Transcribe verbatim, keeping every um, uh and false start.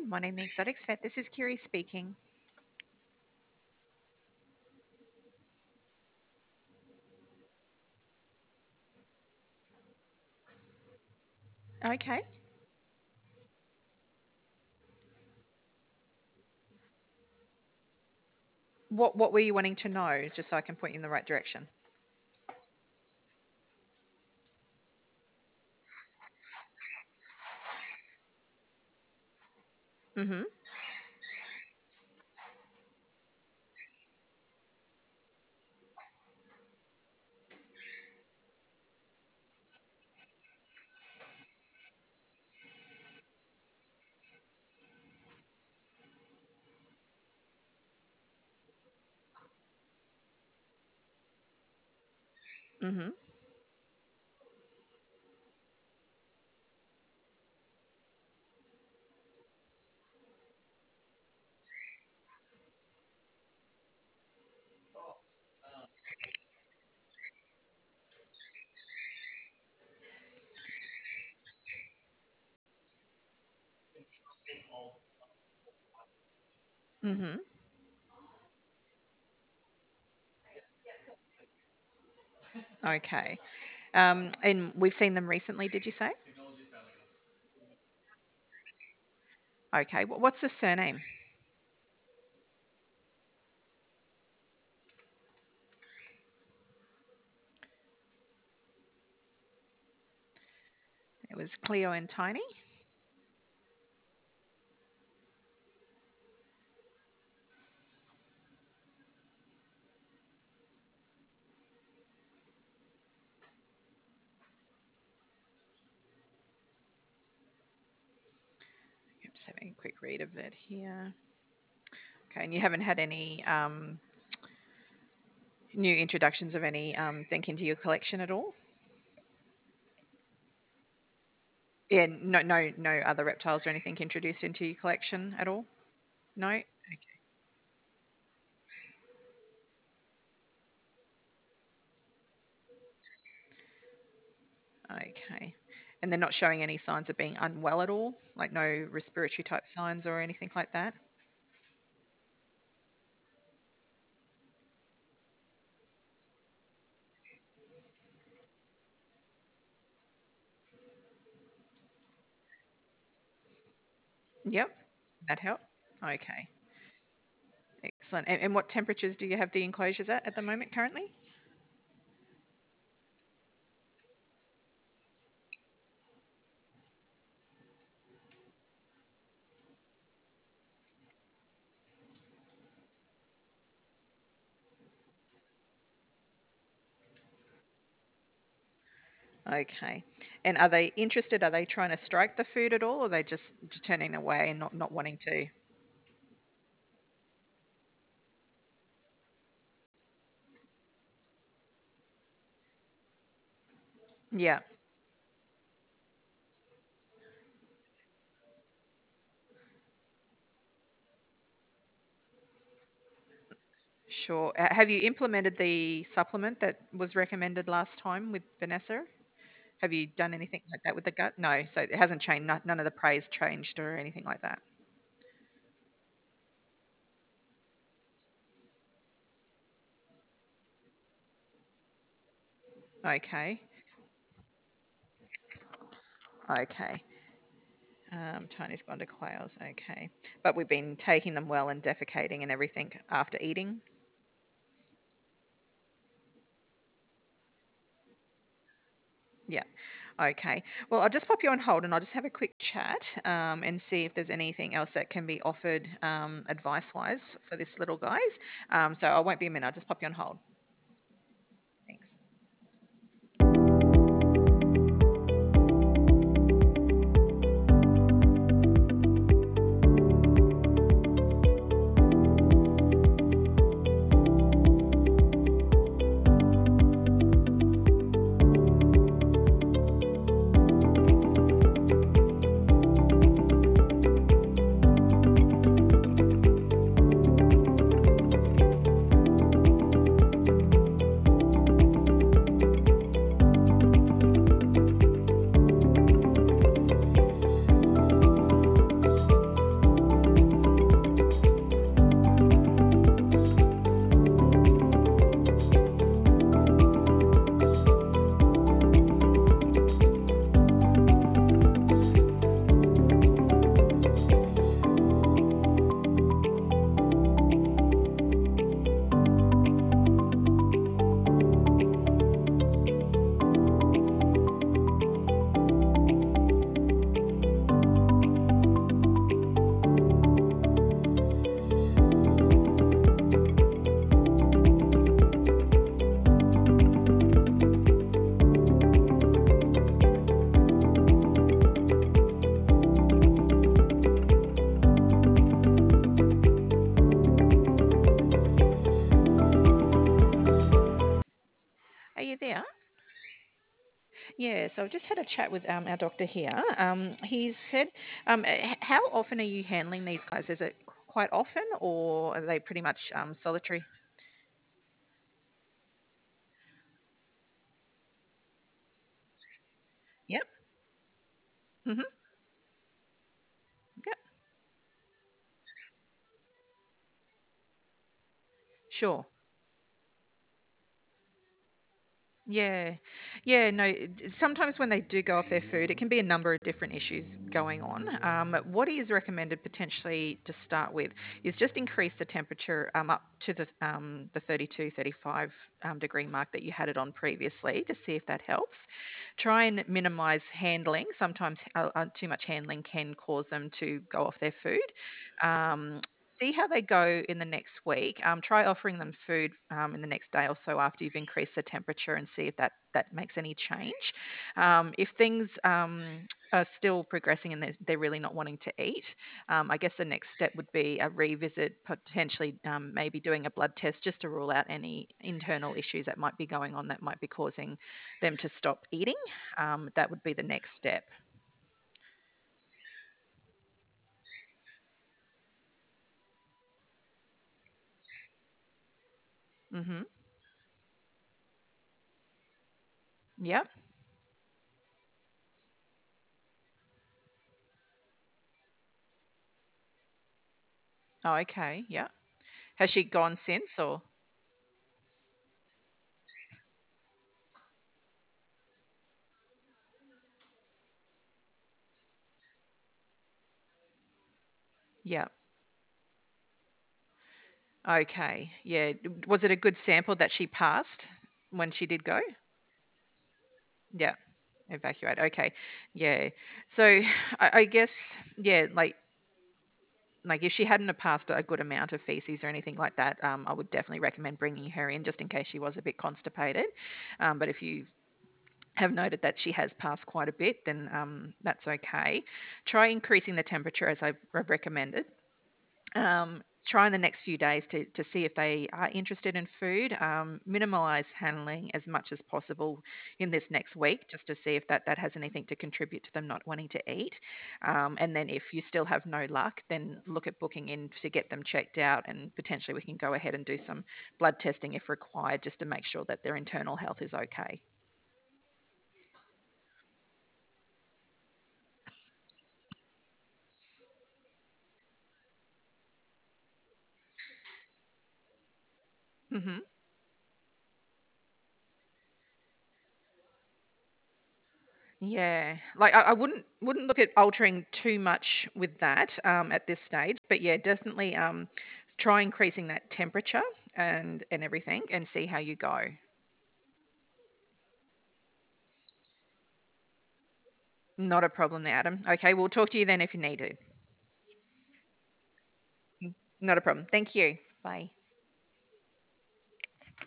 Good morning, the Exotics Vet. This is Kiri speaking. Okay. What What were you wanting to know, just so I can point you in the right direction? Mm-hmm. Mm-hmm. Mm-hmm. Okay. Um, and we've seen them recently, did you say? Okay. Wh- What's the surname? It was Cleo and Tiny. I'm just having a quick read of it here. Okay. And you haven't had any um, new introductions of any um, thing into your collection at all? Yeah. No. No. No other reptiles or anything introduced into your collection at all? No. Okay. And they're not showing any signs of being unwell at all? Like no respiratory type signs or anything like that? Yep. That help? Okay. Excellent. And, and what temperatures do you have the enclosures at at the moment currently? Okay. And are they interested? Are they trying to strike the food at all, or are they just, just turning away and not, not wanting to? Yeah, sure. Uh, Have you implemented the supplement that was recommended last time with Vanessa? Have you done anything like that with the gut? No, so it hasn't changed. no- None of the prey's changed or anything like that. Okay, okay. Um, Tony's gone to quails. Okay, but we've been taking them well and defecating and everything after eating. Yeah. Okay. Well, I'll just pop you on hold and I'll just have a quick chat um, and see if there's anything else that can be offered um, advice-wise for this little guys. Um, so I won't be a minute. I'll just pop you on hold. Thanks. so I've just had a chat with um, our doctor here. Um, he said, um, h- how often are you handling these guys? Is it quite often, or are they pretty much um, solitary? Yep. Hmm. Yep. Sure. Yeah. Yeah, no, it- sometimes when they do go off their food, it can be a number of different issues going on. Um, what is recommended potentially to start with is just increase the temperature um, up to the um, the thirty-two, thirty-five um, degree mark that you had it on previously to see if that helps. Try and minimize handling. Sometimes uh, uh, too much handling can cause them to go off their food. Um, See how they go in the next week. Um, try offering them food um, in the next day or so after you've increased the temperature and see if that that makes any change. Um, if things um, are still progressing and they're, they're really not wanting to eat, um, I guess the next step would be a revisit, potentially um, maybe doing a blood test just to rule out any internal issues that might be going on that might be causing them to stop eating. Um, that would be the next step. Mm-hmm. Yep. Oh, okay. Yeah. Has she gone since or? Yeah. Okay. Yeah. Was it a good sample that she passed when she did go? Yeah. Evacuate. Okay. Yeah. So I, I guess, yeah, like like if she hadn't have passed a good amount of feces or anything like that, um, I would definitely recommend bringing her in just in case she was a bit constipated. Um, but if you have noted that she has passed quite a bit, then um, that's okay. Try increasing the temperature as I've I've recommended. Um, try in the next few days to, to see if they are interested in food. Um, minimize handling as much as possible in this next week just to see if that, that has anything to contribute to them not wanting to eat. Um, and then if you still have no luck, then look at booking in to get them checked out, and potentially we can go ahead and do some blood testing if required just to make sure that their internal health is okay. Hmm. Yeah, like I, I wouldn't wouldn't look at altering too much with that um, at this stage, but yeah, definitely um, try increasing that temperature and and everything, and see how you go. Not a problem there, Adam. Okay, we'll talk to you then if you need to. Not a problem. Thank you. Bye.